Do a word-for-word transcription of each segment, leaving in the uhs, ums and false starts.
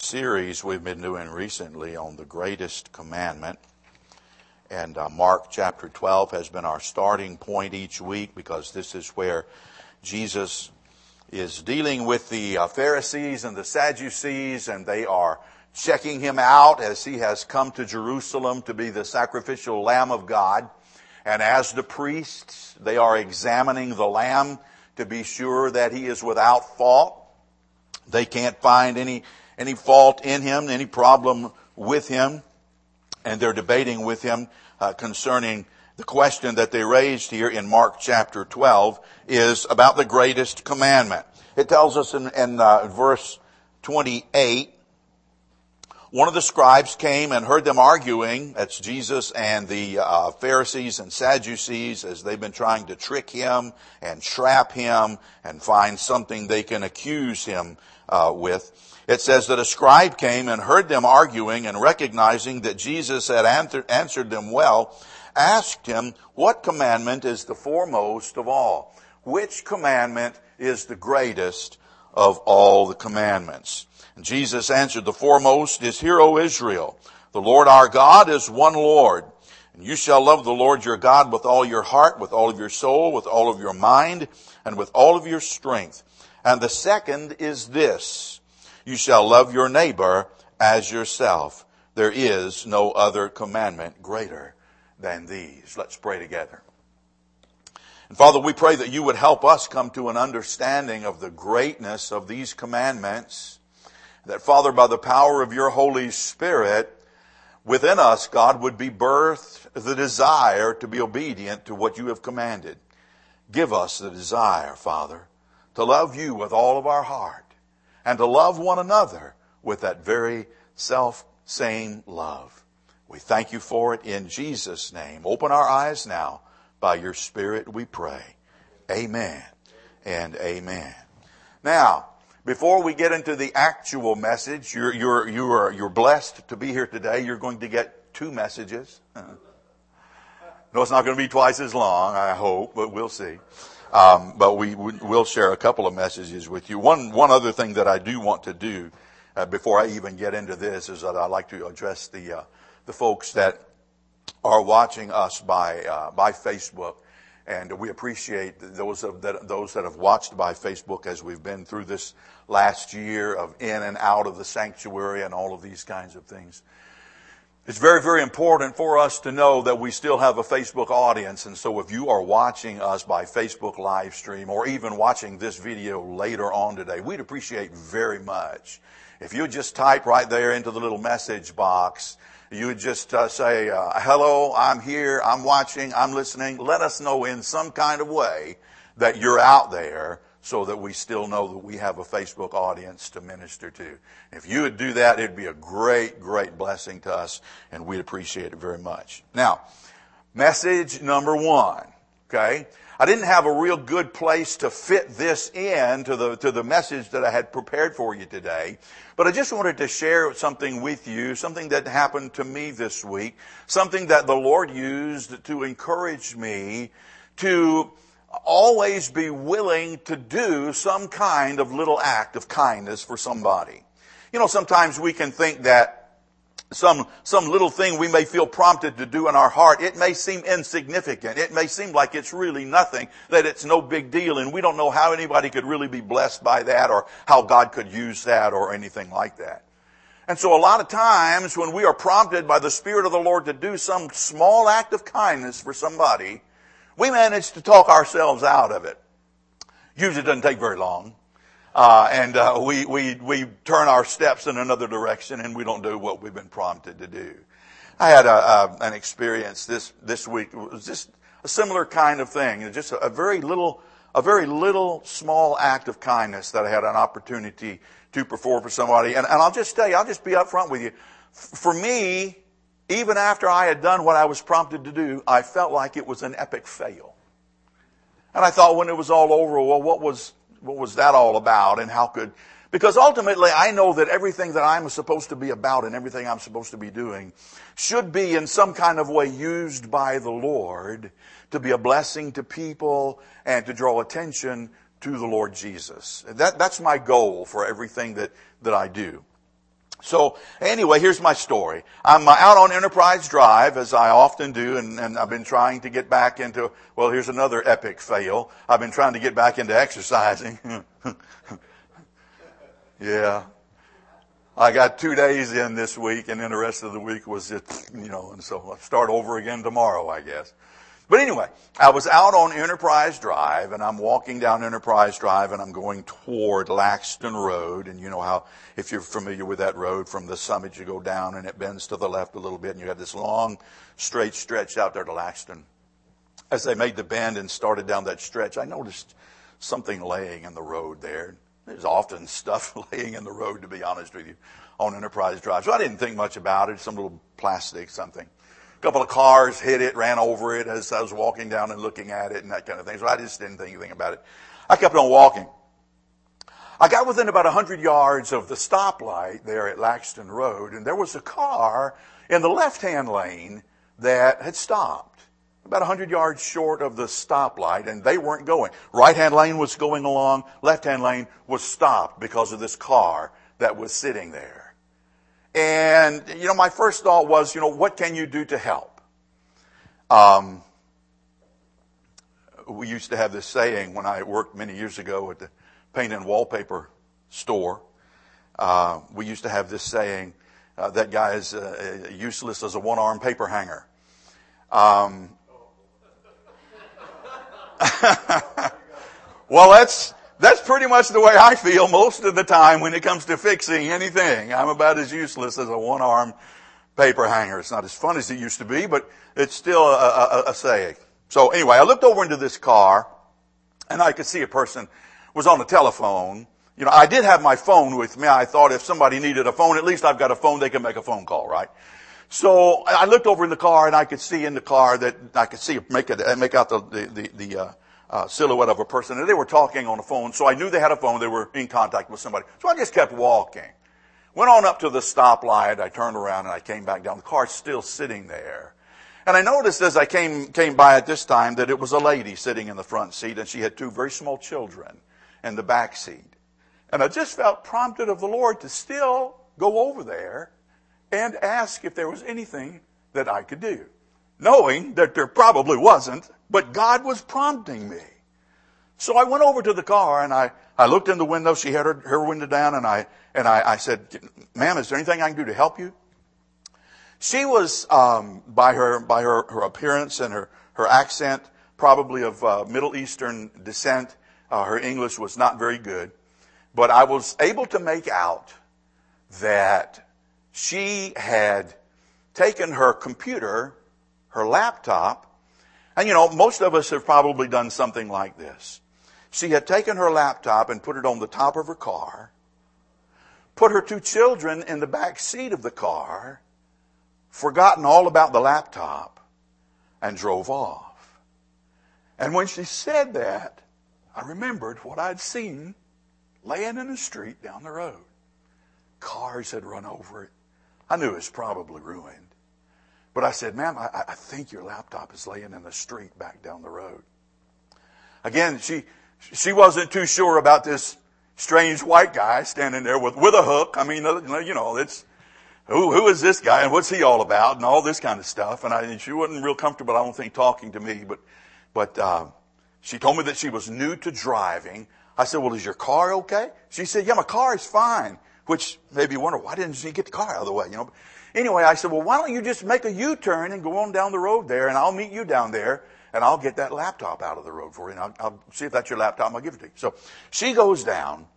series we've been doing recently on the greatest commandment. And uh, Mark chapter twelve has been our starting point each week, because this is where Jesus is dealing with the uh, Pharisees and the Sadducees, and they are checking him out as he has come to Jerusalem to be the sacrificial Lamb of God. And as the priests, they are examining the Lamb to be sure that he is without fault. They can't find any any fault in him, any problem with him. And they're debating with him uh, concerning the question that they raised here in Mark chapter twelve is about the greatest commandment. It tells us in, in uh, verse twenty-eight, one of the scribes came and heard them arguing. That's Jesus and the uh, Pharisees and Sadducees, as they've been trying to trick him and trap him and find something they can accuse him uh, with. It says that a scribe came and heard them arguing, and recognizing that Jesus had answer, answered them well, asked him, "What commandment is the foremost of all? Which commandment is the greatest of all the commandments?" And Jesus answered, "The foremost is, Hear, O Israel, the Lord our God is one Lord. And you shall love the Lord your God with all your heart, with all of your soul, with all of your mind, and with all of your strength. And the second is this, you shall love your neighbor as yourself. There is no other commandment greater than these." Let's pray together. And Father, we pray that you would help us come to an understanding of the greatness of these commandments. That, Father, by the power of your Holy Spirit, within us, God, would be birthed the desire to be obedient to what you have commanded. Give us the desire, Father, to love you with all of our heart, and to love one another with that very self-same love. We thank you for it in Jesus' name. Open our eyes now. By your Spirit we pray. Amen and amen. Now, before we get into the actual message, you're, you're, you're, you're blessed to be here today. You're going to get two messages. No, it's not going to be twice as long, I hope, but we'll see. Um, but we will share a couple of messages with you. One one other thing that I do want to do uh, before I even get into this is that I'd like to address the uh, the folks that are watching us by uh, by Facebook, and we appreciate those of that those that have watched by Facebook as we've been through this last year of in and out of the sanctuary and all of these kinds of things. It's very, very important for us to know that we still have a Facebook audience. And so if you are watching us by Facebook live stream, or even watching this video later on today, we'd appreciate very much if you would just type right there into the little message box. You would just uh, say, uh, hello, I'm here, I'm watching, I'm listening. Let us know in some kind of way that you're out there, so that we still know that we have a Facebook audience to minister to. If you would do that, it'd be a great, great blessing to us, and we'd appreciate it very much. Now, message number one, okay? I didn't have a real good place to fit this in to the, to the message that I had prepared for you today, but I just wanted to share something with you, something that happened to me this week, something that the Lord used to encourage me to always be willing to do some kind of little act of kindness for somebody. You know, sometimes we can think that some some little thing we may feel prompted to do in our heart, it may seem insignificant. It may seem like it's really nothing, that it's no big deal, and we don't know how anybody could really be blessed by that, or how God could use that, or anything like that. And so a lot of times when we are prompted by the Spirit of the Lord to do some small act of kindness for somebody, we manage to talk ourselves out of it. Usually it doesn't take very long. Uh, and uh, we, we, we turn our steps in another direction, and we don't do what we've been prompted to do. I had a, a, an experience this, this week. It was just a similar kind of thing. Just a, a very little, a very little small act of kindness that I had an opportunity to perform for somebody. And, and I'll just tell you, I'll just be up front with you. For me, even after I had done what I was prompted to do, I felt like it was an epic fail. And I thought when it was all over, well, what was what was that all about, and how could... Because ultimately, I know that everything that I'm supposed to be about and everything I'm supposed to be doing should be in some kind of way used by the Lord to be a blessing to people and to draw attention to the Lord Jesus. That, that's my goal for everything that, that I do. So anyway, here's my story. I'm out on Enterprise Drive, as I often do, and, and I've been trying to get back into, well, here's another epic fail. I've been trying to get back into exercising. Yeah. I got two days in this week, and then the rest of the week was just, you know, and so I'll start over again tomorrow, I guess. But anyway, I was out on Enterprise Drive, and I'm walking down Enterprise Drive, and I'm going toward Laxton Road. And you know how, if you're familiar with that road, from the summit you go down, and it bends to the left a little bit, and you have this long, straight stretch out there to Laxton. As they made the bend and started down that stretch, I noticed something laying in the road there. There's often stuff laying in the road, to be honest with you, on Enterprise Drive. So I didn't think much about it, some little plastic something. A couple of cars hit it, ran over it as I was walking down and looking at it and that kind of thing. So I just didn't think anything about it. I kept on walking. I got within about one hundred yards of the stoplight there at Laxton Road, and there was a car in the left-hand lane that had stopped. About one hundred yards short of the stoplight, and they weren't going. Right-hand lane was going along. Left-hand lane was stopped because of this car that was sitting there. And, you know, my first thought was, you know, what can you do to help? Um, we used to have this saying when I worked many years ago at the paint and wallpaper store. Uh, we used to have this saying, uh, that guy is uh, useless as a one-armed paper hanger. Um, well, that's... That's pretty much the way I feel most of the time when it comes to fixing anything. I'm about as useless as a one-armed paper hanger. It's not as fun as it used to be, but it's still a, a, a saying. So anyway, I looked over into this car, and I could see a person was on the telephone. You know, I did have my phone with me. I thought if somebody needed a phone, at least I've got a phone, they can make a phone call, right? So I looked over in the car, and I could see in the car that I could see make it make out the the the, the uh, Uh, silhouette of a person, and they were talking on the phone, so I knew they had a phone. They were in contact with somebody. So I just kept walking. Went on up to the stoplight. I turned around and I came back down. The car's still sitting there. And I noticed as I came came by at this time that it was a lady sitting in the front seat, and she had two very small children in the back seat. And I just felt prompted of the Lord to still go over there and ask if there was anything that I could do, knowing that there probably wasn't, but God was prompting me. So I went over to the car, and I, I looked in the window. She had her, her window down, and I and I, I said, "Ma'am, is there anything I can do to help you?" She was, um, by her by her, her appearance and her, her accent, probably of uh, Middle Eastern descent. Uh, her English was not very good, but I was able to make out that she had taken her computer, her laptop, and you know, most of us have probably done something like this. She had taken her laptop and put it on the top of her car, put her two children in the back seat of the car, forgotten all about the laptop, and drove off. And when she said that, I remembered what I'd seen laying in the street down the road. Cars had run over it. I knew it was probably ruined. But I said, "Ma'am, I, I think your laptop is laying in the street back down the road." Again, she she wasn't too sure about this strange white guy standing there with, with a hook. I mean, you know, it's, who who is this guy and what's he all about and all this kind of stuff. And, I, and she wasn't real comfortable, I don't think, talking to me. But but uh, she told me that she was new to driving. I said, "Well, is your car okay?" She said, "Yeah, my car is fine." Which maybe you wonder, why didn't she get the car out of the way, you know? Anyway, I said, "Well, why don't you just make a U-turn and go on down the road there, and I'll meet you down there, and I'll get that laptop out of the road for you, and I'll, I'll see if that's your laptop, and I'll give it to you." So she goes down.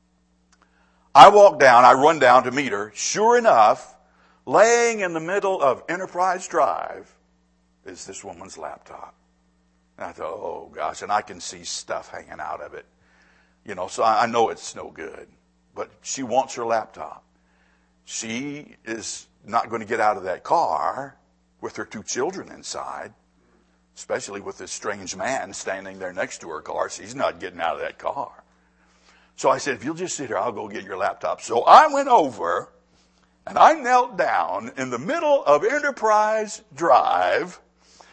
I walk down. I run down to meet her. Sure enough, laying in the middle of Enterprise Drive is this woman's laptop. And I thought, oh, gosh, and I can see stuff hanging out of it. You know, so I know it's no good. But she wants her laptop. She is not going to get out of that car with her two children inside, especially with this strange man standing there next to her car. She's not getting out of that car. So I said, "If you'll just sit here, I'll go get your laptop." So I went over and I knelt down in the middle of Enterprise Drive,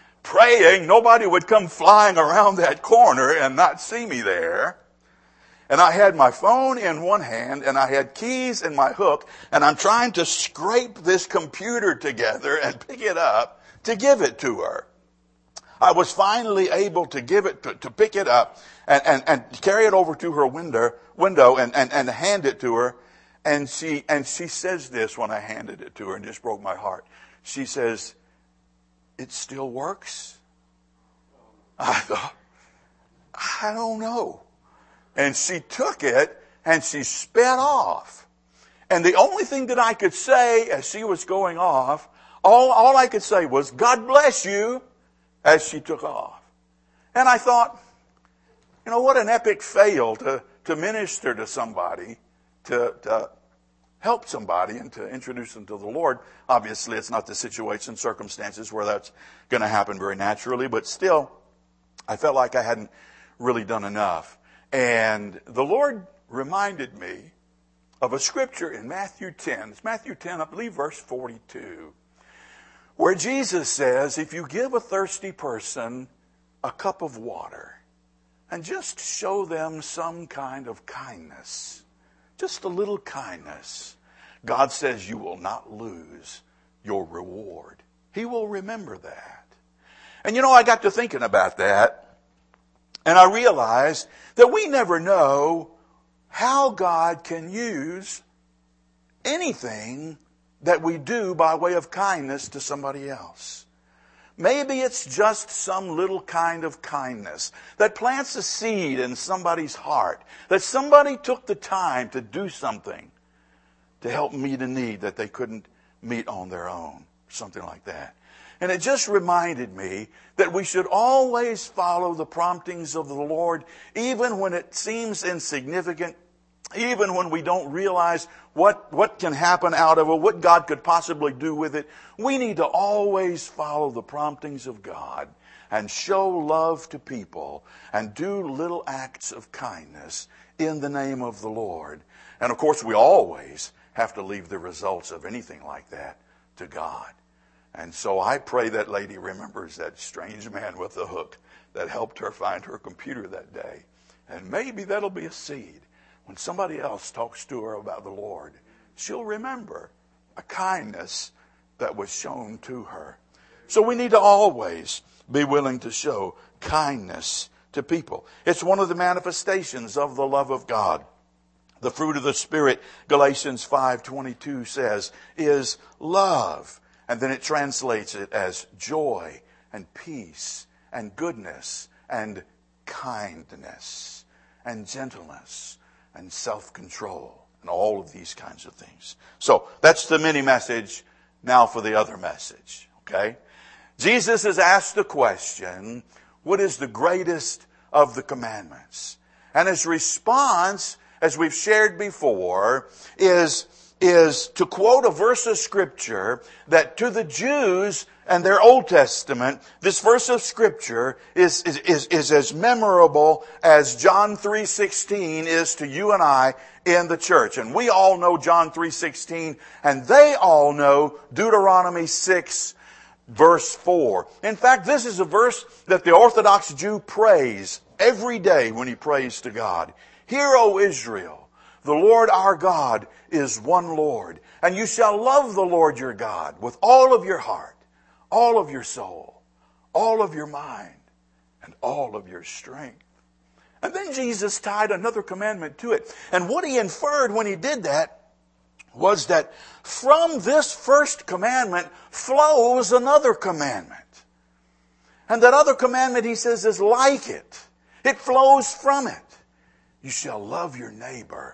praying nobody would come flying around that corner and not see me there. And I had my phone in one hand and I had keys in my hook, and I'm trying to scrape this computer together and pick it up to give it to her. I was finally able to give it, to, to pick it up and, and, and carry it over to her window, window and, and, and hand it to her. And she, and she says this when I handed it to her, and just broke my heart. She says, "It still works?" I thought, I don't know. And she took it and she sped off. And the only thing that I could say as she was going off, all, all I could say was, "God bless you," as she took off. And I thought, you know, what an epic fail to, to minister to somebody, to, to help somebody and to introduce them to the Lord. Obviously, it's not the situation, circumstances where that's going to happen very naturally, but still, I felt like I hadn't really done enough. And the Lord reminded me of a scripture in Matthew ten. It's Matthew ten, I believe, verse forty-two, where Jesus says, if you give a thirsty person a cup of water and just show them some kind of kindness, just a little kindness, God says you will not lose your reward. He will remember that. And you know, I got to thinking about that, and I realized that we never know how God can use anything that we do by way of kindness to somebody else. Maybe it's just some little kind of kindness that plants a seed in somebody's heart, that somebody took the time to do something to help meet a need that they couldn't meet on their own, something like that. And it just reminded me that we should always follow the promptings of the Lord, even when it seems insignificant, even when we don't realize what, what can happen out of it, what God could possibly do with it. We need to always follow the promptings of God and show love to people and do little acts of kindness in the name of the Lord. And of course, we always have to leave the results of anything like that to God. And so I pray that lady remembers that strange man with the hook that helped her find her computer that day. And maybe that'll be a seed. When somebody else talks to her about the Lord, she'll remember a kindness that was shown to her. So we need to always be willing to show kindness to people. It's one of the manifestations of the love of God. The fruit of the Spirit, Galatians five twenty-two says, is love. And then it translates it as joy and peace and goodness and kindness and gentleness and self-control and all of these kinds of things. So that's the mini message. Now for the other message. Okay? Jesus has asked the question, what is the greatest of the commandments? And his response, as we've shared before, is is to quote a verse of Scripture that to the Jews and their Old Testament, this verse of Scripture is, is, is, is as memorable as John three sixteen is to you and I in the church. And we all know John three sixteen, and they all know Deuteronomy six verse four. In fact, this is a verse that the Orthodox Jew prays every day when he prays to God. Hear, O Israel, the Lord our God is one Lord, and you shall love the Lord your God with all of your heart, all of your soul, all of your mind, and all of your strength. And then Jesus tied another commandment to it. And what he inferred when he did that was that from this first commandment flows another commandment. And that other commandment, he says, is like it. It flows from it. You shall love your neighbor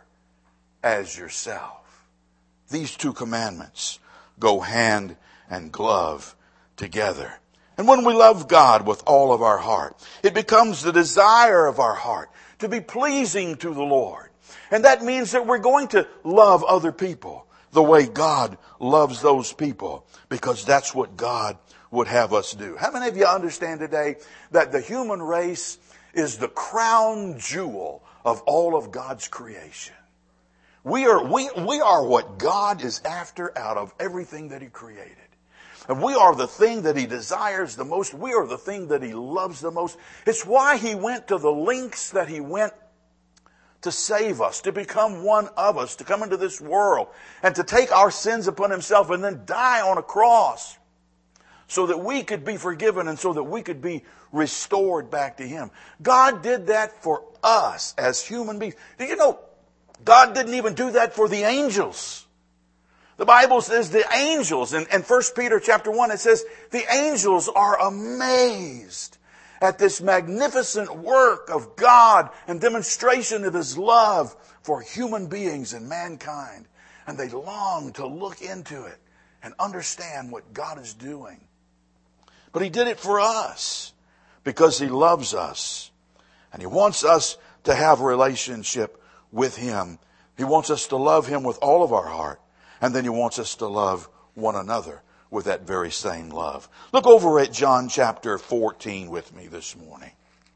as yourself. These two commandments go hand and glove together. And when we love God with all of our heart, it becomes the desire of our heart to be pleasing to the Lord. And that means that we're going to love other people the way God loves those people, because that's what God would have us do. How many of you understand today that the human race is the crown jewel of all of God's creation? We are, we, we are what God is after out of everything that He created. And we are the thing that He desires the most. We are the thing that He loves the most. It's why He went to the lengths that He went to save us, to become one of us, to come into this world and to take our sins upon himself and then die on a cross so that we could be forgiven and so that we could be restored back to him. God did that for us as human beings. Do you know, God didn't even do that for the angels. The Bible says the angels, in, in First Peter chapter one, it says the angels are amazed at this magnificent work of God and demonstration of his love for human beings and mankind. And they long to look into it and understand what God is doing. But he did it for us because he loves us. And he wants us to have a relationship with him. He wants us to love him with all of our heart. And then he wants us to love one another with that very same love. Look over at John chapter fourteen with me this morning.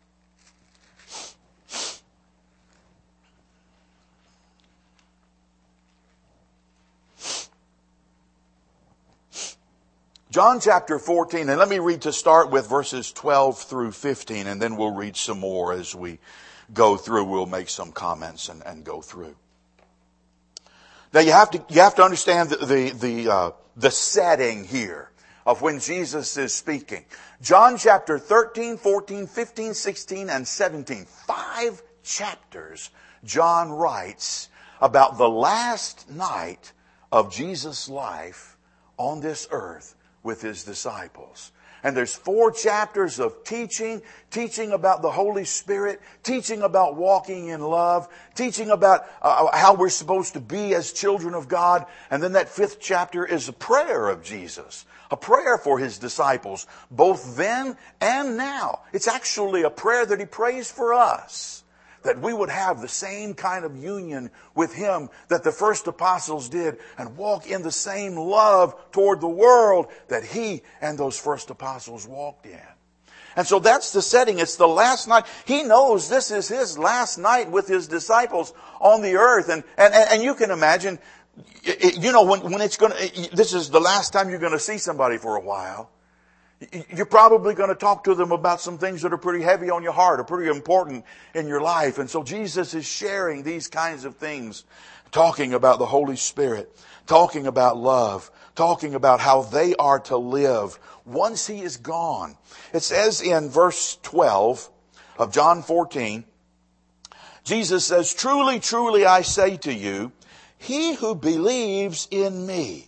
John chapter fourteen, and let me read to start with verses twelve through fifteen, and then we'll read some more as we go through. We'll make some comments and, and go through. Now you have to you have to understand the the the, uh, the setting here of when Jesus is speaking. John chapter thirteen, fourteen, fifteen, sixteen, and seventeen. Five chapters John writes about the last night of Jesus' life on this earth with his disciples. And there's four chapters of teaching, teaching about the Holy Spirit, teaching about walking in love, teaching about uh, how we're supposed to be as children of God. And then that fifth chapter is a prayer of Jesus, a prayer for his disciples, both then and now. It's actually a prayer that he prays for us, that we would have the same kind of union with him that the first apostles did and walk in the same love toward the world that he and those first apostles walked in. And so that's the setting. It's the last night. He knows this is his last night with his disciples on the earth. And, and, and you can imagine, you know, when, when it's going to, this is the last time you're going to see somebody for a while. You're probably going to talk to them about some things that are pretty heavy on your heart or pretty important in your life. And so Jesus is sharing these kinds of things, talking about the Holy Spirit, talking about love, talking about how they are to live once he is gone. It says in verse twelve of John fourteen, Jesus says, "Truly, truly, I say to you, he who believes in me,"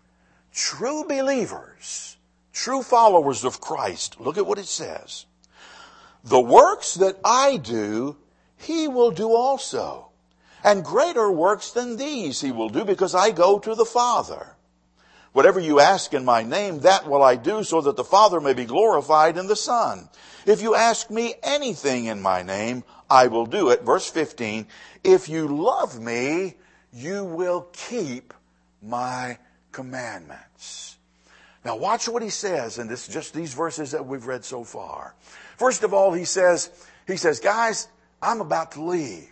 true believers, true followers of Christ, look at what it says. "The works that I do, he will do also. And greater works than these he will do, because I go to the Father. Whatever you ask in my name, that will I do, so that the Father may be glorified in the Son. If you ask me anything in my name, I will do it." Verse fifteen, "If you love me, you will keep my commandments." Now watch what he says, and this just these verses that we've read so far. First of all, he says, he says, guys, I'm about to leave.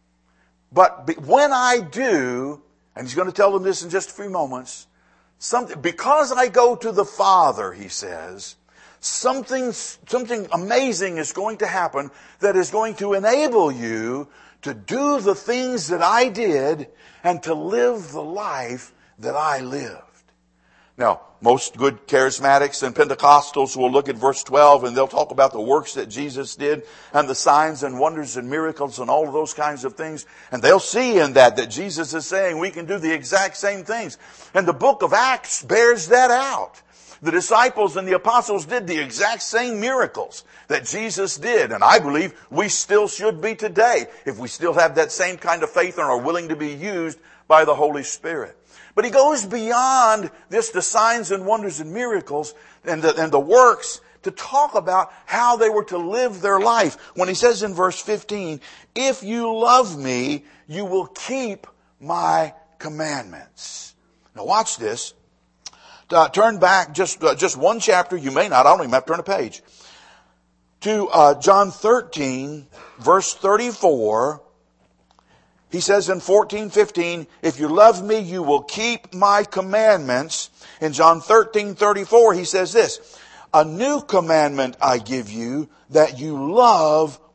But when I do, and he's going to tell them this in just a few moments, something, because I go to the Father, he says, something, something amazing is going to happen that is going to enable you to do the things that I did and to live the life that I lived. Now, most good charismatics and Pentecostals will look at verse twelve and they'll talk about the works that Jesus did and the signs and wonders and miracles and all of those kinds of things. And they'll see in that that Jesus is saying we can do the exact same things. And the book of Acts bears that out. The disciples and the apostles did the exact same miracles that Jesus did. And I believe we still should be today if we still have that same kind of faith and are willing to be used by the Holy Spirit. But he goes beyond this, the signs and wonders and miracles and the, and the works, to talk about how they were to live their life. When he says in verse fifteen, "If you love me, you will keep my commandments." Now watch this. Uh, turn back just uh, just one chapter. You may not. I don't even have to turn a page. To uh, John thirteen, verse thirty-four. He says in fourteen fifteen, "If you love me, you will keep my commandments." In John thirteen thirty-four, he says this, "A new commandment I give you, that you love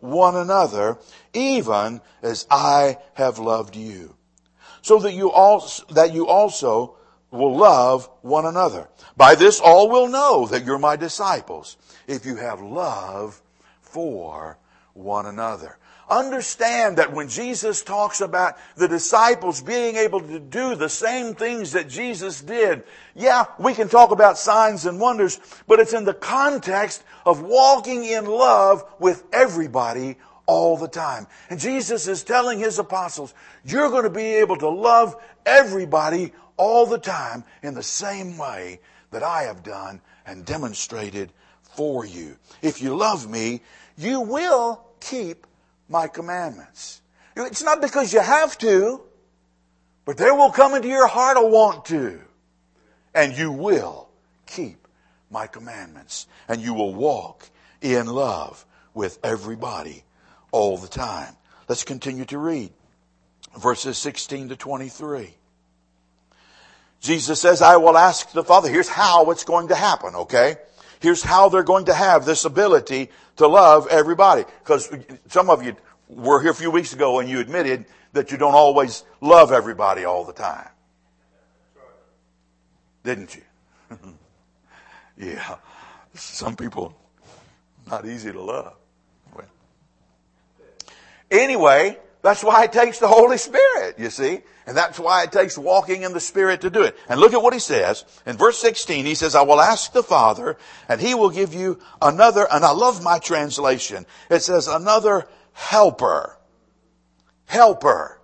one another, even as I have loved you. So that you also, that you also will love one another. By this all will know that you're my disciples, if you have love for one another. Understand that when Jesus talks about the disciples being able to do the same things that Jesus did, yeah, we can talk about signs and wonders, but it's in the context of walking in love with everybody all the time. And Jesus is telling his apostles, you're going to be able to love everybody all the time in the same way that I have done and demonstrated for you. If you love me, you will keep my commandments. It's not because you have to, but there will come into your heart a want to. And you will keep my commandments. And you will walk in love with everybody all the time. Let's continue to read verses sixteen to twenty-three. Jesus says, I will ask the Father. Here's how it's going to happen, okay? Here's how they're going to have this ability to love everybody. Because some of you were here a few weeks ago and you admitted that you don't always love everybody all the time. Didn't you? Yeah. Some people, not easy to love. Well. Anyway, that's why it takes the Holy Spirit, you see. And that's why it takes walking in the Spirit to do it. And look at what he says. In verse sixteen, he says, I will ask the Father, and he will give you another, and I love my translation. It says, another helper. Helper.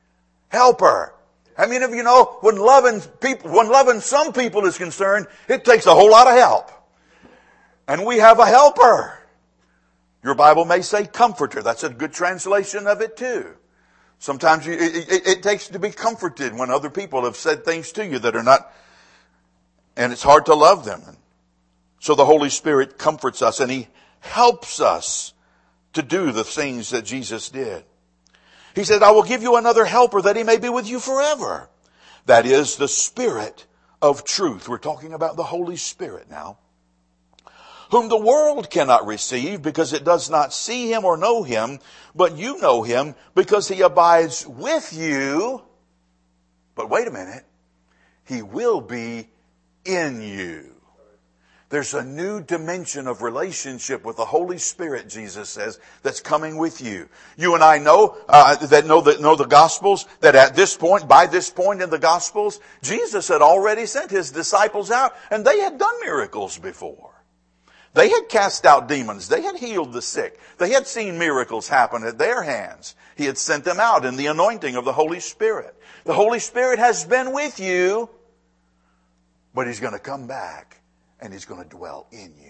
Helper. I mean, if you know, when loving people, when loving some people is concerned, it takes a whole lot of help. And we have a helper. Your Bible may say comforter. That's a good translation of it too. Sometimes you, it, it, it takes to be comforted when other people have said things to you that are not, and it's hard to love them. So the Holy Spirit comforts us and he helps us to do the things that Jesus did. He said, I will give you another helper that he may be with you forever. That is the Spirit of truth. We're talking about the Holy Spirit now. Whom the world cannot receive because it does not see him or know him, but you know him because he abides with you. But wait a minute, he will be in you. There's a new dimension of relationship with the Holy Spirit, Jesus says, that's coming with you. You and I know, uh, that know the, know the Gospels, that at this point, by this point in the Gospels, Jesus had already sent his disciples out and they had done miracles before. They had cast out demons. They had healed the sick. They had seen miracles happen at their hands. He had sent them out in the anointing of the Holy Spirit. The Holy Spirit has been with you, but he's going to come back and he's going to dwell in you.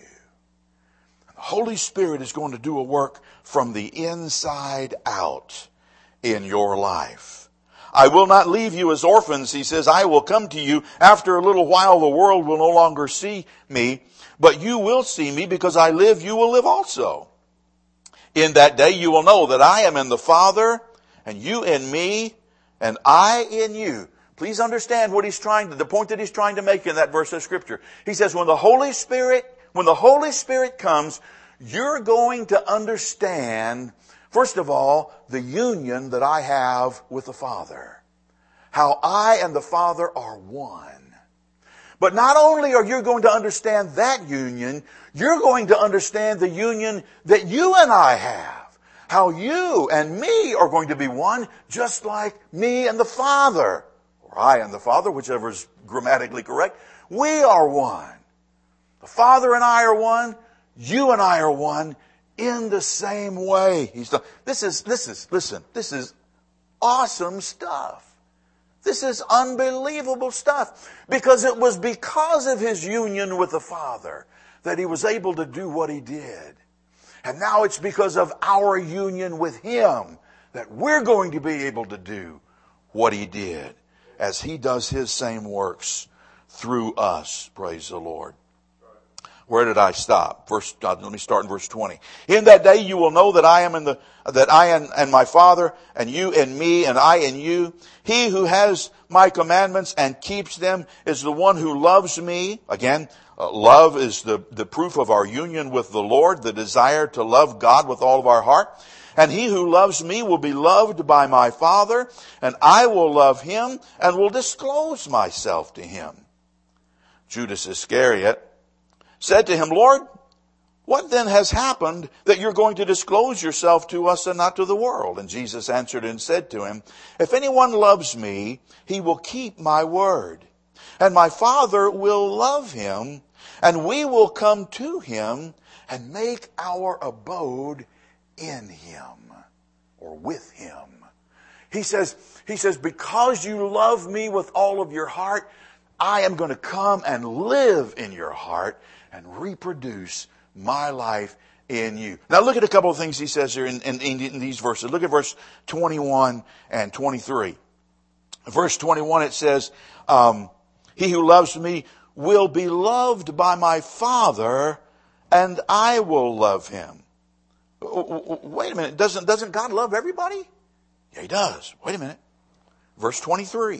The Holy Spirit is going to do a work from the inside out in your life. I will not leave you as orphans. He says, I will come to you. After a little while, the world will no longer see me. But you will see me because I live, you will live also. In that day you will know that I am in the Father, and you in me, and I in you. Please understand what he's trying to, the point that he's trying to make in that verse of Scripture. He says, when the Holy Spirit, when the Holy Spirit comes, you're going to understand, first of all, the union that I have with the Father. How I and the Father are one. But not only are you going to understand that union, you're going to understand the union that you and I have. How you and me are going to be one, just like me and the Father. Or I and the Father, whichever is grammatically correct. We are one. The Father and I are one. You and I are one in the same way. He's done. This is, this is, listen, this is awesome stuff. This is unbelievable stuff. Because it was because of his union with the Father that he was able to do what he did. And now it's because of our union with him that we're going to be able to do what he did as he does his same works through us. Praise the Lord. Where did I stop? Verse, uh, let me start in verse twenty. In that day you will know that I am in the, that I am and my Father, and you and me, and I and you. He who has my commandments and keeps them is the one who loves me. Again, uh, love is the, the proof of our union with the Lord, the desire to love God with all of our heart. And he who loves me will be loved by my Father, and I will love him and will disclose myself to him. Judas Iscariot said to him, Lord, what then has happened that you're going to disclose yourself to us and not to the world? And Jesus answered and said to him, if anyone loves me, he will keep my word. And my Father will love him, and we will come to him and make our abode in him, or with him. He says, he says, because you love me with all of your heart, I am going to come and live in your heart and reproduce my life in you. Now look at a couple of things he says here in, in, in these verses. Look at verse twenty-one and twenty-three. Verse twenty-one it says, um, he who loves me will be loved by my Father, and I will love him. Wait a minute, doesn't, doesn't God love everybody? Yeah, he does. Wait a minute. Verse twenty-three.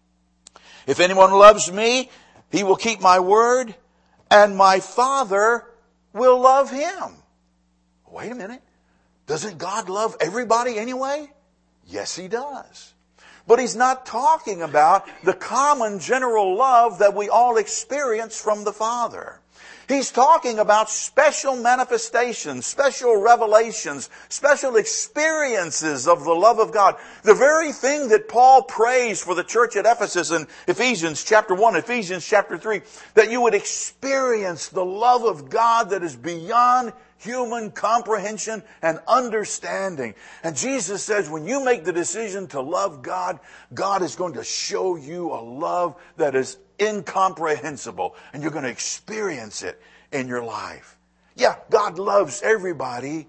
If anyone loves me, he will keep my word, and my Father will love him. Wait a minute. Doesn't God love everybody anyway? Yes, he does. But he's not talking about the common general love that we all experience from the Father. He's talking about special manifestations, special revelations, special experiences of the love of God. The very thing that Paul prays for the church at Ephesus in Ephesians chapter one, Ephesians chapter three, that you would experience the love of God that is beyond human comprehension and understanding. And Jesus says when you make the decision to love God, God is going to show you a love that is incomprehensible, and you're going to experience it in your life. Yeah, God loves everybody,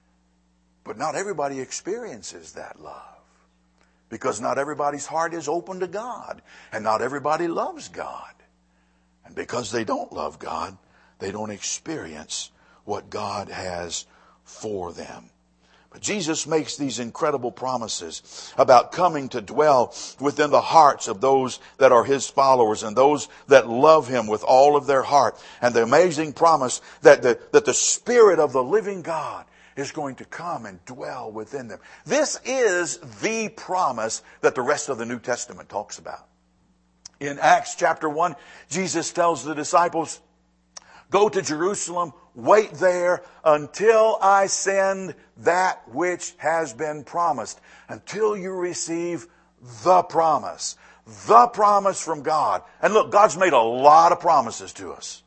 but not everybody experiences that love. Because not everybody's heart is open to God, and not everybody loves God. And because they don't love God, they don't experience what God has for them. But Jesus makes these incredible promises about coming to dwell within the hearts of those that are his followers and those that love him with all of their heart. And the amazing promise that the, that the Spirit of the living God is going to come and dwell within them. This is the promise that the rest of the New Testament talks about. In Acts chapter one, Jesus tells the disciples, go to Jerusalem, wait there until I send that which has been promised. Until you receive the promise. The promise from God. And look, God's made a lot of promises to us.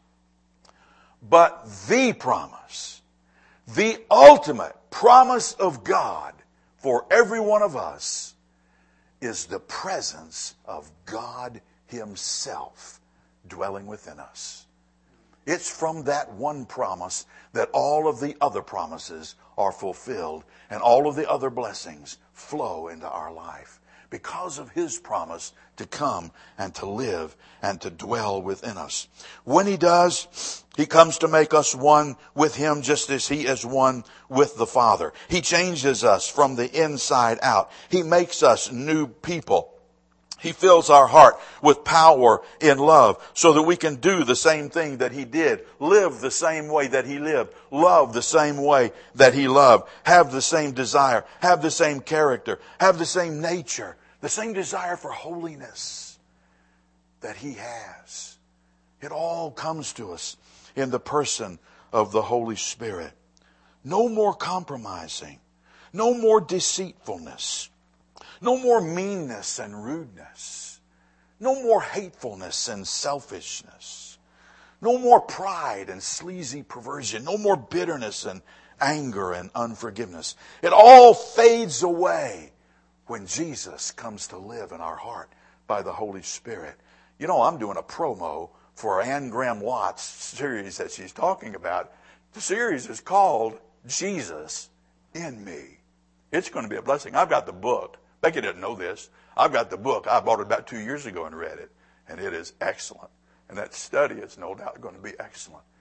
But the promise, the ultimate promise of God for every one of us is the presence of God himself dwelling within us. It's from that one promise that all of the other promises are fulfilled and all of the other blessings flow into our life because of his promise to come and to live and to dwell within us. When he does, he comes to make us one with him just as he is one with the Father. He changes us from the inside out. He makes us new people. He fills our heart with power in love so that we can do the same thing that he did, live the same way that he lived, love the same way that he loved, have the same desire, have the same character, have the same nature, the same desire for holiness that he has. It all comes to us in the person of the Holy Spirit. No more compromising, no more deceitfulness. No more meanness and rudeness. No more hatefulness and selfishness. No more pride and sleazy perversion. No more bitterness and anger and unforgiveness. It all fades away when Jesus comes to live in our heart by the Holy Spirit. You know, I'm doing a promo for Anne Graham Lotz series that she's talking about. The series is called Jesus in Me. It's going to be a blessing. I've got the book. Becky didn't know this. I've got the book. I bought it about two years ago and read it. And it is excellent. And that study is no doubt going to be excellent.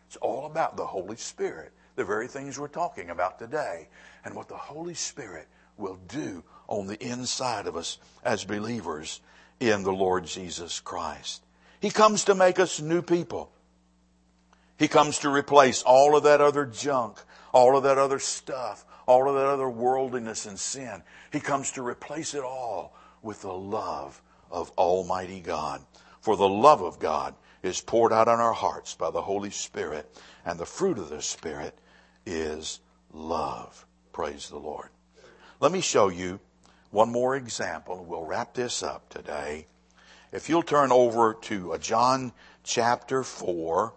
It's all about the Holy Spirit, the very things we're talking about today, and what the Holy Spirit will do on the inside of us as believers in the Lord Jesus Christ. He comes to make us new people. He comes to replace all of that other junk, all of that other stuff, all of that other worldliness and sin. He comes to replace it all with the love of Almighty God. For the love of God is poured out on our hearts by the Holy Spirit, and the fruit of the Spirit is love. Praise the Lord. Let me show you one more example. We'll wrap this up today. If you'll turn over to John chapter four.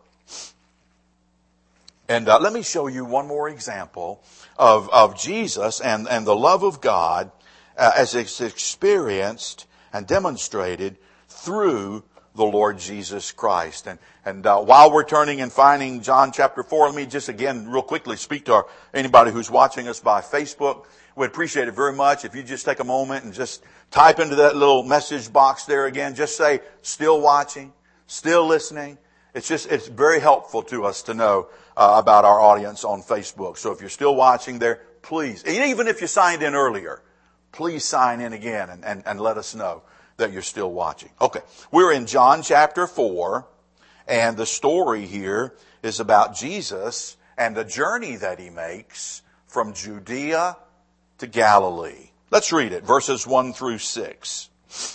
And uh, let me show you one more example of, of Jesus and, and the love of God uh, as it's experienced and demonstrated through the Lord Jesus Christ. And, and uh, while we're turning and finding John chapter four, let me just again real quickly speak to our, anybody who's watching us by Facebook. We'd appreciate it very much if you just take a moment and just type into that little message box there again. Just say, still watching, still listening. It's just, it's very helpful to us to know uh, about our audience on Facebook. So if you're still watching there, please, even if you signed in earlier, please sign in again and, and, and let us know that you're still watching. Okay, we're in John chapter four, and the story here is about Jesus and the journey that he makes from Judea to Galilee. Let's read it, verses one through six.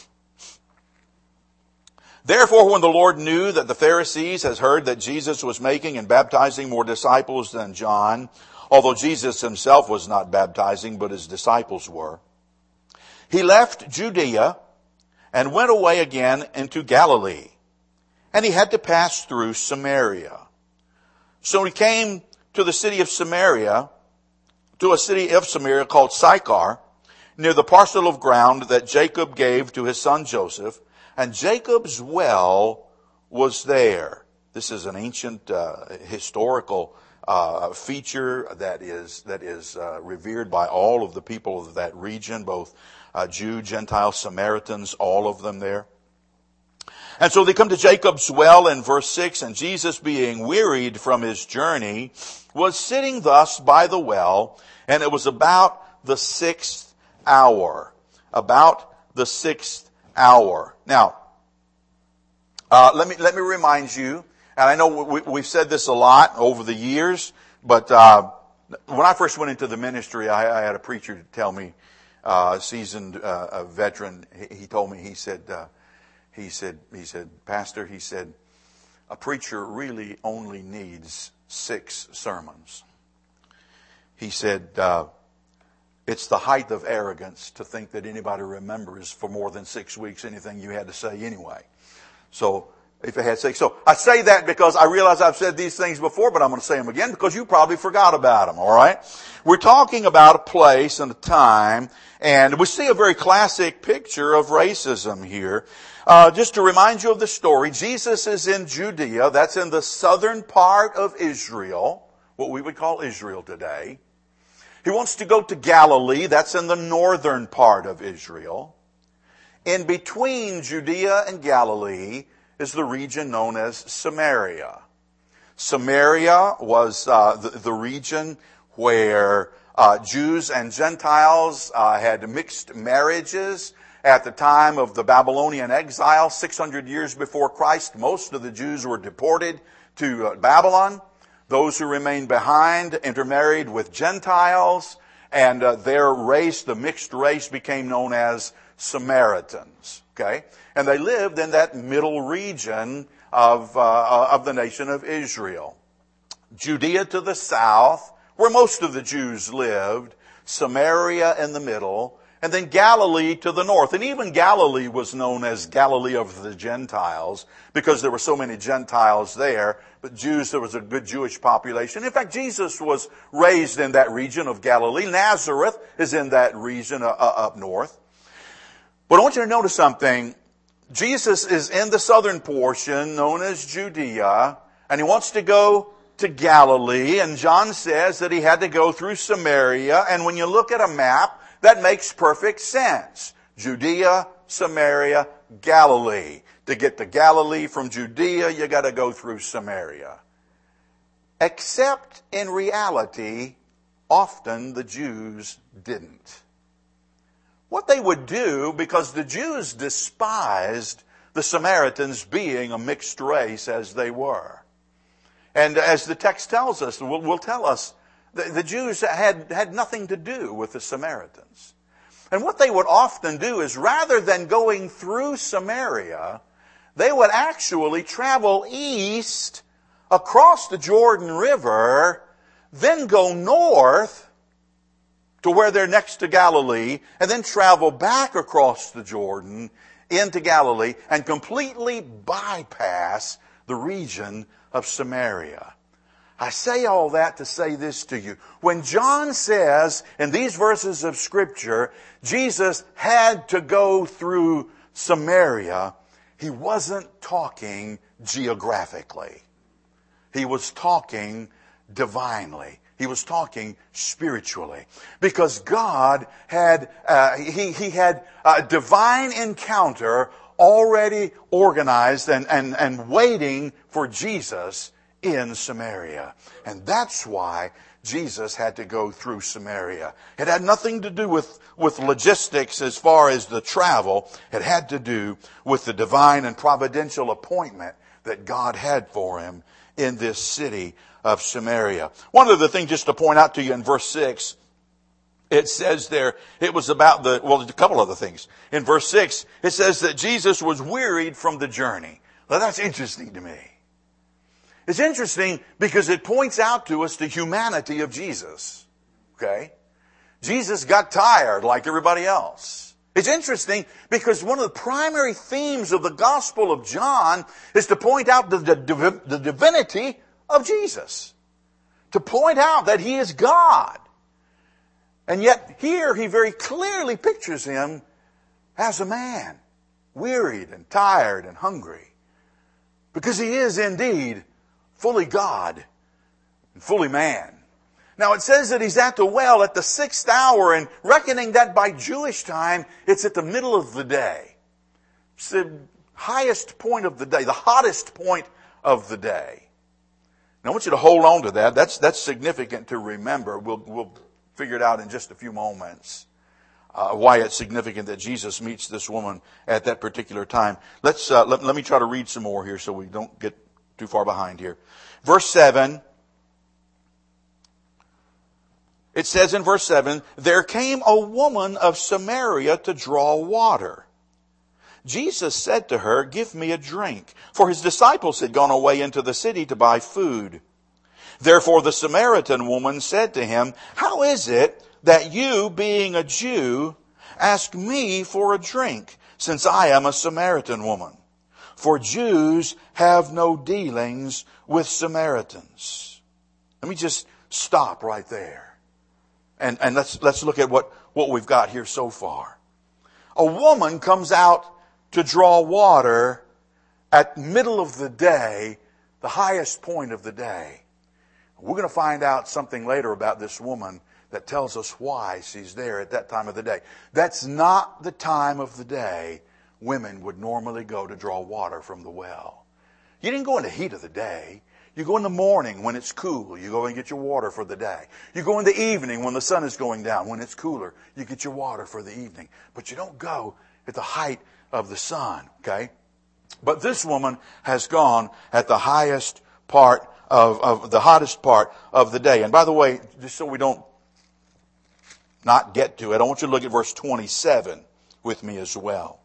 Therefore, when the Lord knew that the Pharisees had heard that Jesus was making and baptizing more disciples than John, although Jesus himself was not baptizing, but his disciples were, he left Judea and went away again into Galilee. And he had to pass through Samaria. So he came to the city of Samaria, to a city of Samaria called Sychar, near the parcel of ground that Jacob gave to his son Joseph. And Jacob's well was there. This is an ancient uh, historical uh, feature that is that is uh, revered by all of the people of that region, both uh, Jew, Gentile, Samaritans, all of them there. And so they come to Jacob's well in verse six, and Jesus, being wearied from his journey, was sitting thus by the well, and it was about the sixth hour. About the sixth hour. Now, uh, let me let me remind you, and I know we, we've said this a lot over the years, but uh, when I first went into the ministry, I, I had a preacher tell me, uh, a seasoned uh, a veteran. He, he told me, he said, uh, he said, he said, Pastor, he said, a preacher really only needs six sermons. He said, uh, it's the height of arrogance to think that anybody remembers for more than six weeks anything you had to say anyway. So, if it had six. So, I say that because I realize I've said these things before, but I'm going to say them again because you probably forgot about them, alright? We're talking about a place and a time, and we see a very classic picture of racism here. Uh, just to remind you of the story, Jesus is in Judea, that's in the southern part of Israel, what we would call Israel today. He wants to go to Galilee. That's in the northern part of Israel. In between Judea and Galilee is the region known as Samaria. Samaria was uh, the, the region where uh, Jews and Gentiles uh, had mixed marriages. At the time of the Babylonian exile, six hundred years before Christ, most of the Jews were deported to uh, Babylon. Those who remained behind intermarried with Gentiles, and uh, their race, the mixed race, became known as Samaritans. Okay, and they lived in that middle region of uh, of the nation of Israel. Judea to the south, where most of the Jews lived, Samaria in the middle, and then Galilee to the north. And even Galilee was known as Galilee of the Gentiles because there were so many Gentiles there. But Jews, there was a good Jewish population. In fact, Jesus was raised in that region of Galilee. Nazareth is in that region uh, up north. But I want you to notice something. Jesus is in the southern portion known as Judea, and he wants to go to Galilee. And John says that he had to go through Samaria. And when you look at a map, that makes perfect sense. Judea, Samaria, Galilee. To get to Galilee from Judea, you got to go through Samaria. except in reality, often the Jews didn't. What they would do, because the Jews despised the Samaritans being a mixed race as they were. And as the text tells us, will, will tell us, the, the Jews had, had nothing to do with the Samaritans. And what they would often do is, rather than going through Samaria, they would actually travel east across the Jordan River, then go north to where they're next to Galilee, and then travel back across the Jordan into Galilee and completely bypass the region of Samaria. I say all that to say this to you. When John says in these verses of Scripture, Jesus had to go through Samaria, he wasn't talking geographically. He was talking divinely. He was talking spiritually. Because God had, uh, he, he had a divine encounter already organized and, and, and waiting for Jesus in Samaria. And that's why Jesus had to go through Samaria. It had nothing to do with, with logistics as far as the travel. It had to do with the divine and providential appointment that God had for him in this city of Samaria. One of the things just to point out to you in verse six, it says there, it was about the, well, a couple other things. In verse six, it says that Jesus was wearied from the journey. Well, that's interesting to me. It's interesting because it points out to us the humanity of Jesus. Okay? Jesus got tired like everybody else. It's interesting because one of the primary themes of the Gospel of John is to point out the, the, the divinity of Jesus. To point out that He is God. And yet here He very clearly pictures Him as a man, wearied and tired and hungry. Because He is indeed fully God and fully man. Now it says that He's at the well at the sixth hour, and reckoning that by Jewish time, it's at the middle of the day. It's the highest point of the day, the hottest point of the day. And I want you to hold on to that. That's, that's significant to remember. We'll, we'll figure it out in just a few moments. Uh, why it's significant that Jesus meets this woman at that particular time. Let's, uh, let, let me try to read some more here so we don't get too far behind here. Verse seven. It says in verse seven, there came a woman of Samaria to draw water. Jesus said to her, give me a drink. For his disciples had gone away into the city to buy food. Therefore the Samaritan woman said to him, how is it that you, being a Jew, ask me for a drink, since I am a Samaritan woman? For Jews have no dealings with Samaritans. Let me just stop right there. And, and let's, let's look at what, what we've got here so far. A woman comes out to draw water at middle of the day, the highest point of the day. We're going to find out something later about this woman that tells us why she's there at that time of the day. That's not the time of the day women would normally go to draw water from the well. You didn't go in the heat of the day. You go in the morning when it's cool. You go and get your water for the day. You go in the evening when the sun is going down. When it's cooler, you get your water for the evening. But you don't go at the height of the sun, okay? But this woman has gone at the highest part of, of the hottest part of the day. And by the way, just so we don't not get to it, I want you to look at verse twenty-seven with me as well.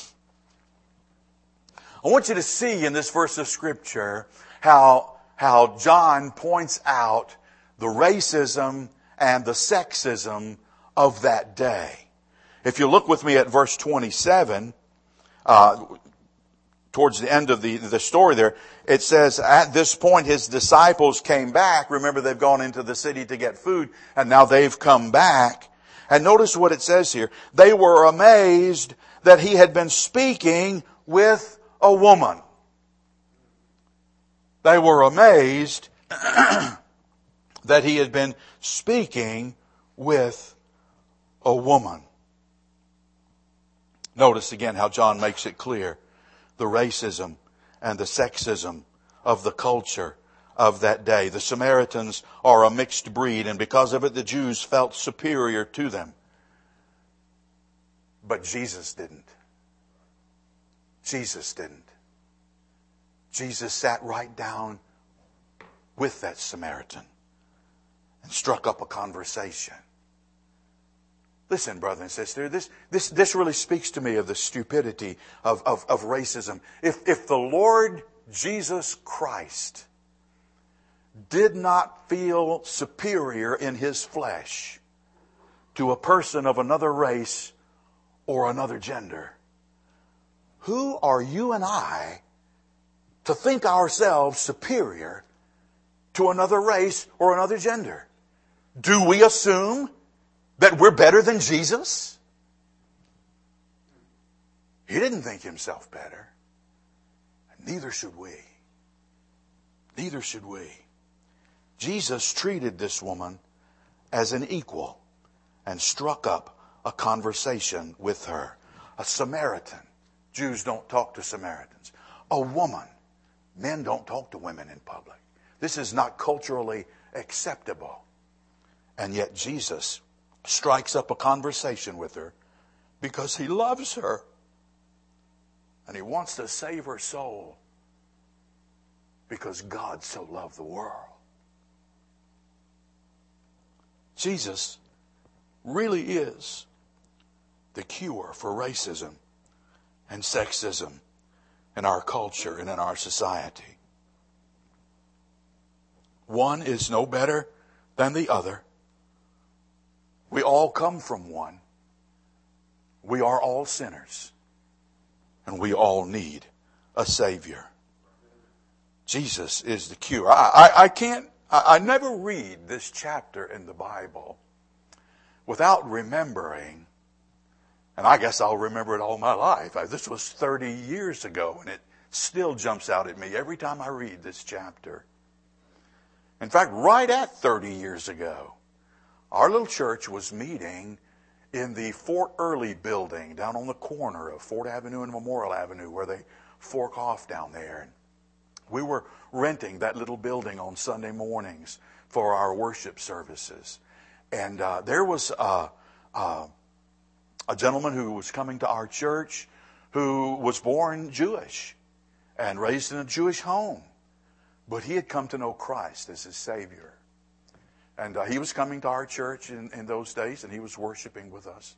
I want you to see in this verse of Scripture how, how John points out the racism and the sexism of that day. If you look with me at verse twenty-seven, uh, towards the end of the, the story there, it says, at this point his disciples came back. Remember, they've gone into the city to get food, and now they've come back. And notice what it says here. They were amazed that he had been speaking with a woman. They were amazed that he had been speaking with a woman. Notice again how John makes it clear the racism and the sexism of the culture of that day. The Samaritans are a mixed breed, and because of it, the Jews felt superior to them. But Jesus didn't. Jesus didn't. Jesus sat right down with that Samaritan and struck up a conversation. Listen, brother and sister, this, this, this really speaks to me of the stupidity of, of, of racism. If, if the Lord Jesus Christ did not feel superior in His flesh to a person of another race or another gender, who are you and I to think ourselves superior to another race or another gender? Do we assume that we're better than Jesus? He didn't think Himself better. Neither should we. Neither should we. Jesus treated this woman as an equal and struck up a conversation with her. A Samaritan. Jews don't talk to Samaritans. A woman. Men don't talk to women in public. This is not culturally acceptable. And yet Jesus strikes up a conversation with her because He loves her. And He wants to save her soul because God so loved the world. Jesus really is the cure for racism and sexism in our culture and in our society. One is no better than the other. We all come from one. We are all sinners. And we all need a Savior. Jesus is the cure. I, I, I can't, I, I never read this chapter in the Bible without remembering, and I guess I'll remember it all my life. This was thirty years ago, and it still jumps out at me every time I read this chapter. In fact, right at thirty years ago, our little church was meeting in the Fort Early building down on the corner of Fort Avenue and Memorial Avenue where they fork off down there. And we were renting that little building on Sunday mornings for our worship services. And uh, there was a, a, a gentleman who was coming to our church who was born Jewish and raised in a Jewish home. But he had come to know Christ as his Savior. And uh, he was coming to our church in, in those days, and he was worshiping with us.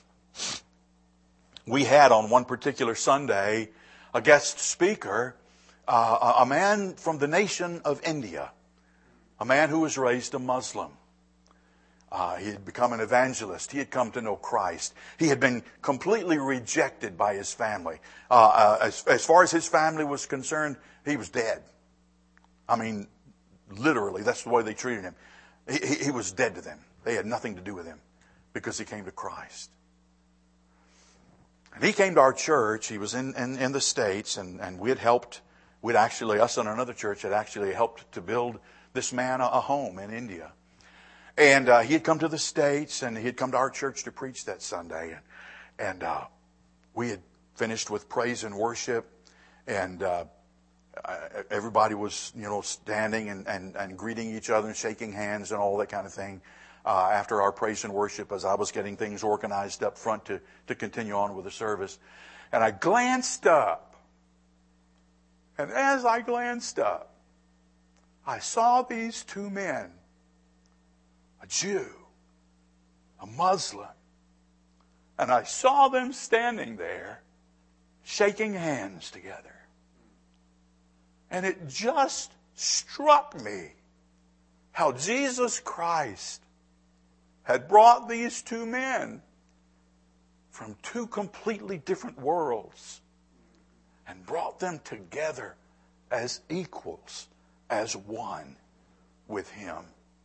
We had on one particular Sunday a guest speaker, uh, a man from the nation of India, a man who was raised a Muslim. Uh, he had become an evangelist. He had come to know Christ. He had been completely rejected by his family. Uh, uh, as, as far as his family was concerned, he was dead. I mean, literally, that's the way they treated him. He, he, he was dead to them. They had nothing to do with him because he came to Christ. And he came to our church. He was in, in, in the States, and, and we had helped. We'd actually, us and another church had actually helped to build this man a, a home in India. And uh, he had come to the States, and he had come to our church to preach that Sunday. And, and uh, we had finished with praise and worship, and uh, everybody was, you know, standing and, and, and greeting each other and shaking hands and all that kind of thing uh, after our praise and worship as I was getting things organized up front to, to continue on with the service. And I glanced up. And as I glanced up, I saw these two men, a Jew, a Muslim, and I saw them standing there shaking hands together. And it just struck me how Jesus Christ had brought these two men from two completely different worlds and brought them together as equals, as one with Him.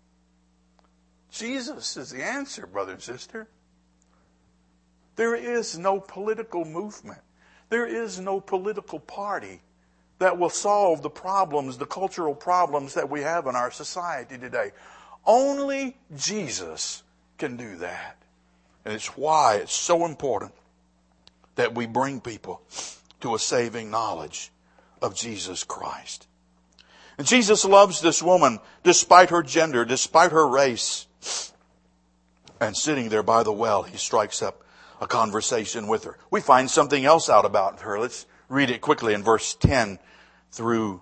Jesus is the answer, brother and sister. There is no political movement. There is no political party that will solve the problems, the cultural problems that we have in our society today. Only Jesus can do that. And it's why it's so important that we bring people to a saving knowledge of Jesus Christ. And Jesus loves this woman despite her gender, despite her race. And sitting there by the well, he strikes up a conversation with her. We find something else out about her. Let's read it quickly in verse ten through,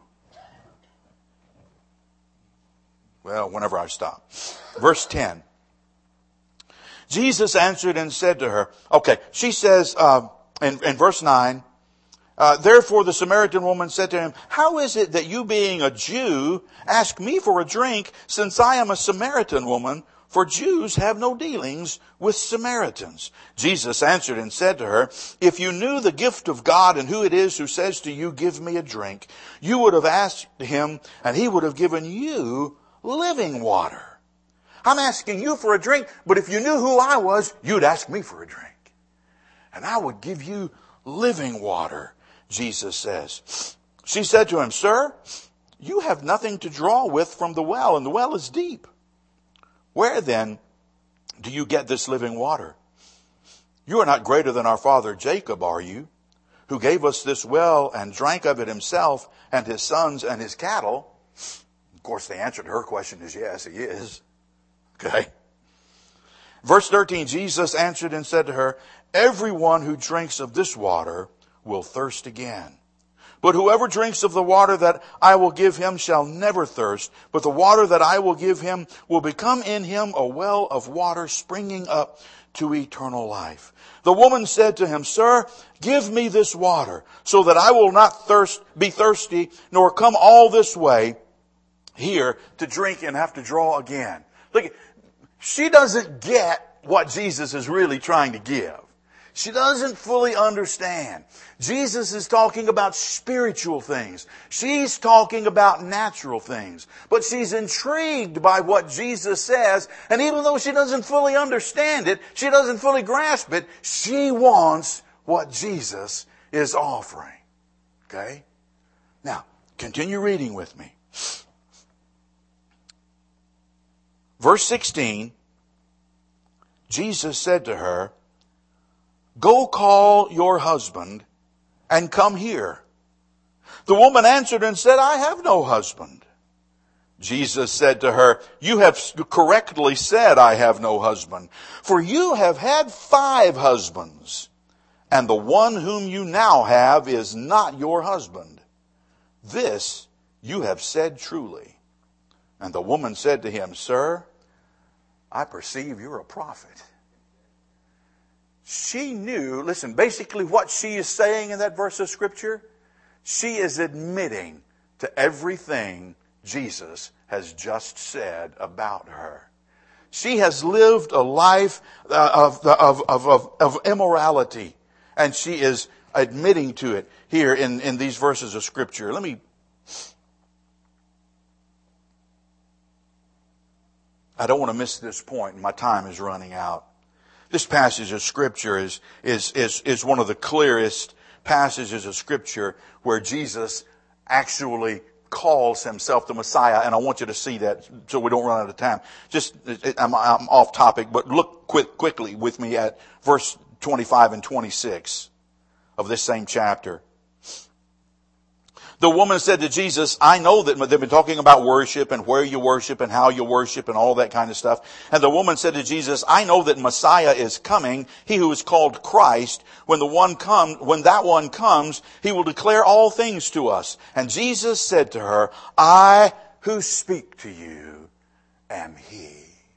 well, whenever I stop. Verse ten. Jesus answered and said to her, okay, she says uh, in, in verse nine, uh, therefore the Samaritan woman said to him, how is it that you being a Jew ask me for a drink, since I am a Samaritan woman? For Jews have no dealings with Samaritans. Jesus answered and said to her, if you knew the gift of God and who it is who says to you, give me a drink, you would have asked him and he would have given you living water. I'm asking you for a drink, but if you knew who I was, you'd ask me for a drink. And I would give you living water, Jesus says. She said to him, sir, you have nothing to draw with from the well, and the well is deep. Where then do you get this living water? You are not greater than our father Jacob, are you? Who gave us this well and drank of it himself and his sons and his cattle. Of course, the answer to her question is yes, he is. Okay. Verse thirteen, Jesus answered and said to her, everyone who drinks of this water will thirst again. But whoever drinks of the water that I will give him shall never thirst. But the water that I will give him will become in him a well of water springing up to eternal life. The woman said to him, sir, give me this water so that I will not thirst, be thirsty, nor come all this way here to drink and have to draw again. Look, she doesn't get what Jesus is really trying to give. She doesn't fully understand. Jesus is talking about spiritual things. She's talking about natural things. But she's intrigued by what Jesus says. And even though she doesn't fully understand it, she doesn't fully grasp it, she wants what Jesus is offering. Okay? Now, continue reading with me. Verse sixteen, Jesus said to her, go call your husband and come here. The woman answered and said, I have no husband. Jesus said to her, you have correctly said, I have no husband. For you have had five husbands, and the one whom you now have is not your husband. This you have said truly. And the woman said to him, sir, I perceive you're a prophet. She knew, listen, basically what she is saying in that verse of Scripture, she is admitting to everything Jesus has just said about her. She has lived a life of, of, of, of, of immorality, and she is admitting to it here in, in these verses of Scripture. Let me... I don't want to miss this point. My time is running out. This passage of Scripture is, is, is, is one of the clearest passages of Scripture where Jesus actually calls himself the Messiah. And I want you to see that so we don't run out of time. Just, I'm, I'm off topic, but look quick, quickly with me at verse twenty-five and twenty-six of this same chapter. The woman said to Jesus, I know that they've been talking about worship and where you worship and how you worship and all that kind of stuff. And the woman said to Jesus, I know that Messiah is coming, he who is called Christ. When the one comes, when that one comes, he will declare all things to us. And Jesus said to her, I who speak to you am he.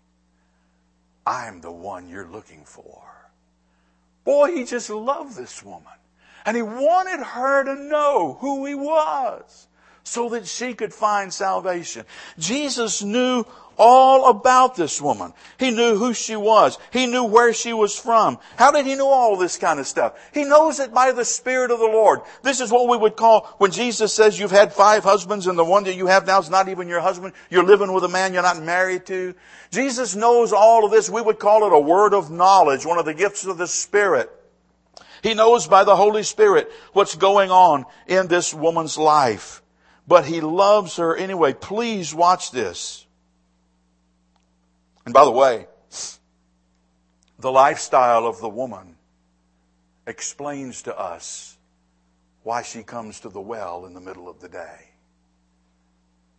I am the one you're looking for. Boy, he just loved this woman. And he wanted her to know who he was so that she could find salvation. Jesus knew all about this woman. He knew who she was. He knew where she was from. How did he know all this kind of stuff? He knows it by the Spirit of the Lord. This is what we would call when Jesus says you've had five husbands and the one that you have now is not even your husband. You're living with a man you're not married to. Jesus knows all of this. We would call it a word of knowledge, one of the gifts of the Spirit. He knows by the Holy Spirit what's going on in this woman's life. But he loves her anyway. Please watch this. And by the way, the lifestyle of the woman explains to us why she comes to the well in the middle of the day.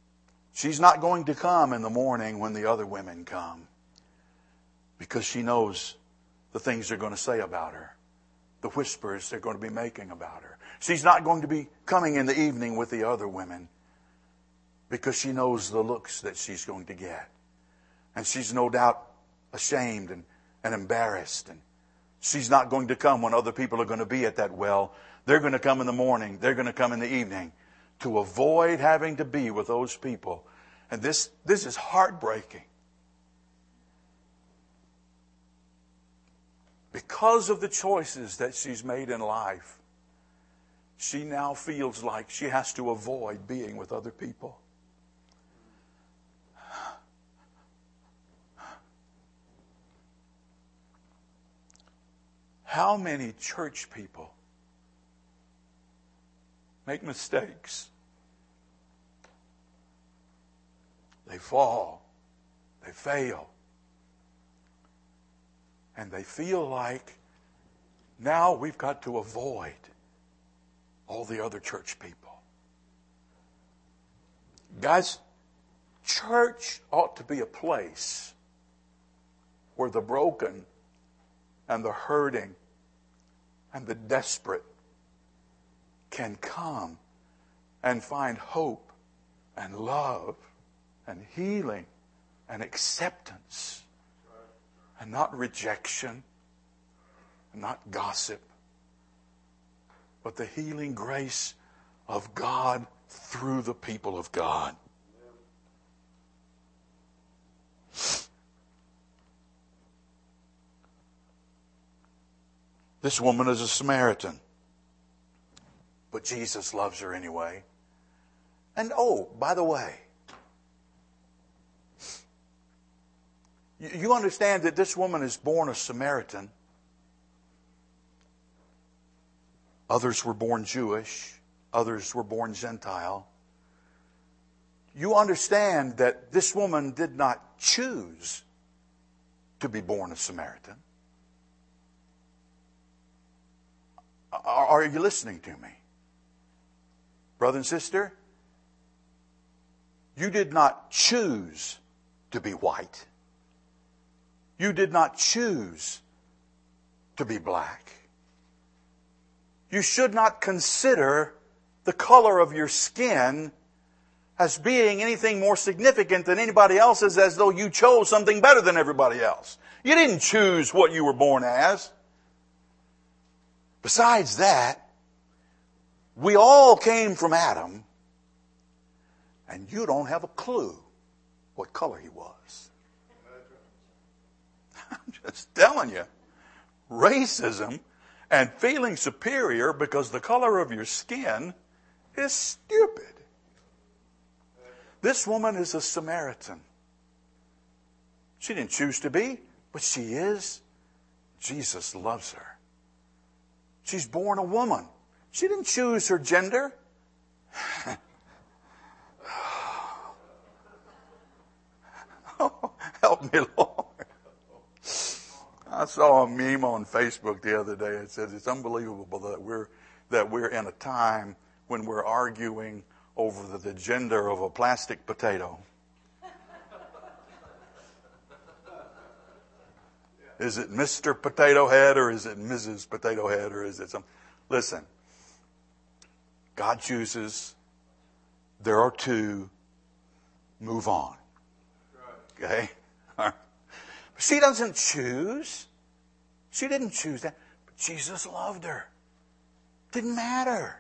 She's not going to come in the morning when the other women come, because she knows the things they're going to say about her, the whispers they're going to be making about her. She's not going to be coming in the evening with the other women, because she knows the looks that she's going to get. And she's no doubt ashamed and, and embarrassed. And she's not going to come when other people are going to be at that well. They're going to come in the morning. They're going to come in the evening to avoid having to be with those people. And this, this is heartbreaking. Because of the choices that she's made in life, she now feels like she has to avoid being with other people. How many church people make mistakes? They fall. They fail. And they feel like now we've got to avoid all the other church people. Guys, church ought to be a place where the broken and the hurting and the desperate can come and find hope and love and healing and acceptance, and not rejection, and not gossip, but the healing grace of God through the people of God. This woman is a Samaritan, but Jesus loves her anyway. And oh, by the way, you understand that this woman is born a Samaritan. Others were born Jewish. Others were born Gentile. You understand that this woman did not choose to be born a Samaritan. Are you listening to me? Brother and sister, you did not choose to be white. You did not choose to be black. You should not consider the color of your skin as being anything more significant than anybody else's, as though you chose something better than everybody else. You didn't choose what you were born as. Besides that, we all came from Adam, and you don't have a clue what color he was. I'm just telling you, racism and feeling superior because the color of your skin is stupid. This woman is a Samaritan. She didn't choose to be, but she is. Jesus loves her. She's born a woman. She didn't choose her gender. Oh, help me, Lord. I saw a meme on Facebook the other day. It says it's unbelievable that we're that we're in a time when we're arguing over the, the gender of a plastic potato. Is it Mister Potato Head or is it Missus Potato Head or is it some? Listen, God chooses. There are two. Move on. Okay? All right. She doesn't choose. She didn't choose that. But Jesus loved her. Didn't matter.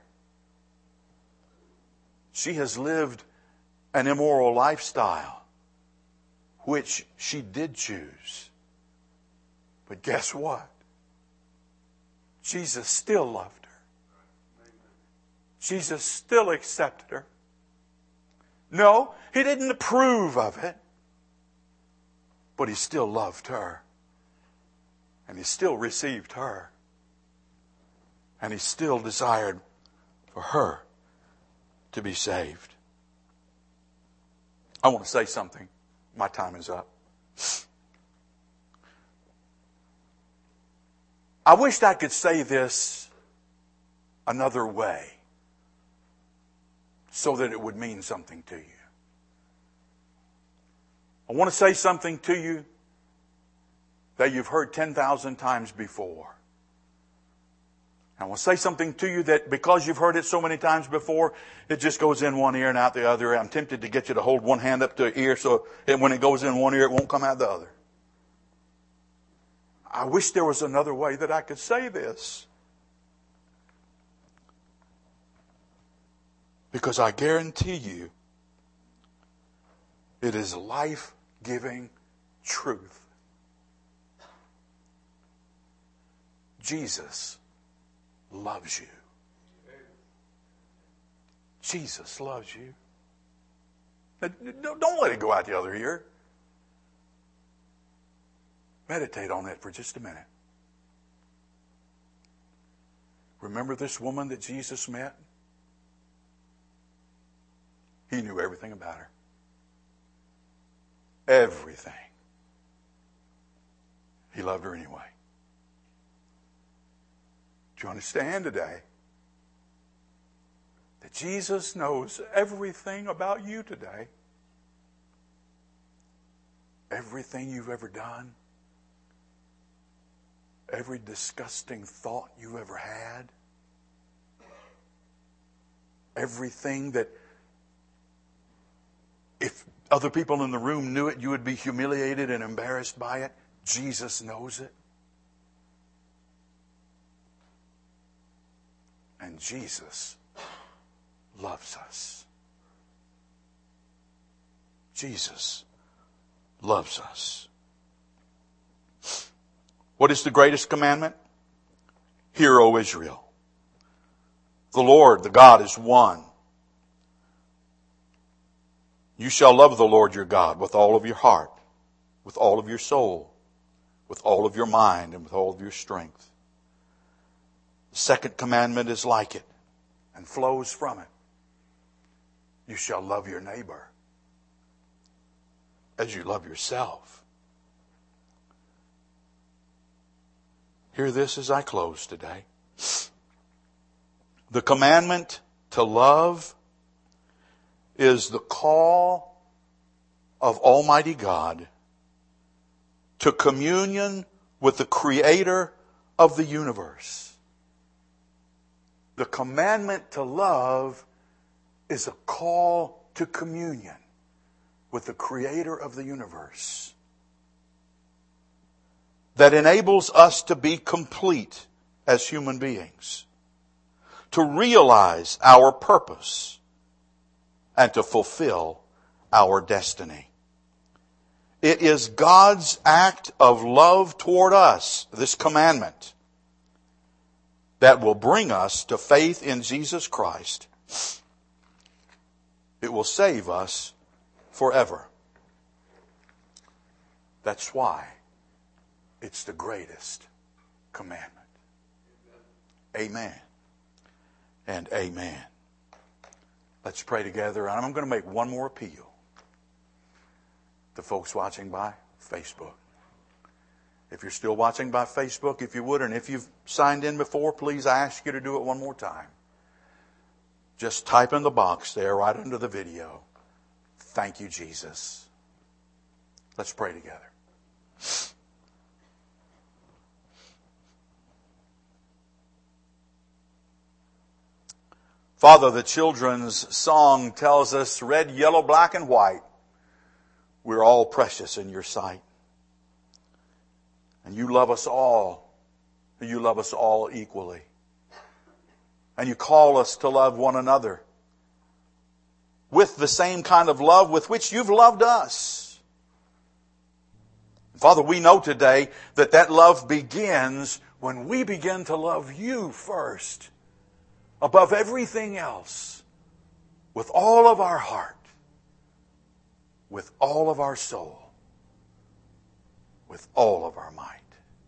She has lived an immoral lifestyle, which she did choose. But guess what? Jesus still loved her. Jesus still accepted her. No, he didn't approve of it. But he still loved her. And he still received her. And he still desired for her to be saved. I want to say something. My time is up. I wished I could say this another way so that it would mean something to you. I want to say something to you that you've heard ten thousand times before. I want to say something to you that because you've heard it so many times before, it just goes in one ear and out the other. I'm tempted to get you to hold one hand up to the ear so that when it goes in one ear, it won't come out the other. I wish there was another way that I could say this. Because I guarantee you, it is life-giving truth. Jesus loves you. Jesus loves you. Don't let it go out the other ear. Meditate on that for just a minute. Remember this woman that Jesus met? He knew everything about her. Everything. He loved her anyway. Do you understand today that Jesus knows everything about you today? Everything you've ever done? Every disgusting thought you ever had? Everything that if other people in the room knew it, you would be humiliated and embarrassed by it? Jesus knows it. And Jesus loves us. Jesus loves us. What is the greatest commandment? Hear, O Israel. The Lord, the God, is one. You shall love the Lord your God with all of your heart, with all of your soul, with all of your mind, and with all of your strength. The second commandment is like it and flows from it. You shall love your neighbor as you love yourself. Hear this as I close today. The commandment to love is the call of Almighty God to communion with the Creator of the universe. The commandment to love is a call to communion with the Creator of the universe that enables us to be complete as human beings, to realize our purpose, and to fulfill our destiny. It is God's act of love toward us, this commandment, that will bring us to faith in Jesus Christ. It will save us forever. That's why it's the greatest commandment. Amen and amen. Let's pray together. And I'm going to make one more appeal to folks watching by Facebook. If you're still watching by Facebook, if you would, and if you've signed in before, please, I ask you to do it one more time. Just type in the box there right under the video. Thank you, Jesus. Let's pray together. Father, the children's song tells us, red, yellow, black, and white, we're all precious in your sight. And you love us all. You love us all equally. And you call us to love one another with the same kind of love with which you've loved us. Father, we know today that that love begins when we begin to love you first, above everything else, with all of our heart, with all of our soul, with all of our might.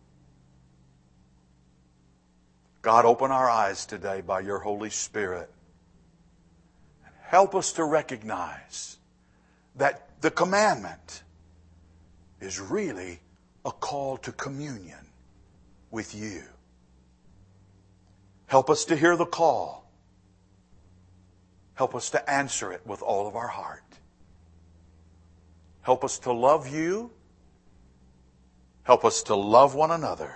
God, open our eyes today by your Holy Spirit. And help us to recognize that the commandment is really a call to communion with you. Help us to hear the call. Help us to answer it with all of our heart. Help us to love you. Help us to love one another.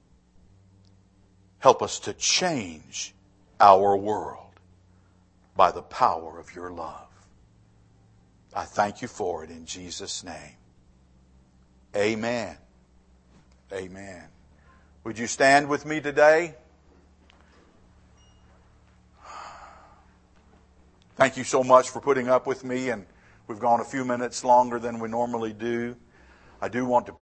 Help us to change our world by the power of your love. I thank you for it in Jesus' name. Amen. Amen. Would you stand with me today? Thank you so much for putting up with me, and we've gone a few minutes longer than we normally do. I do want to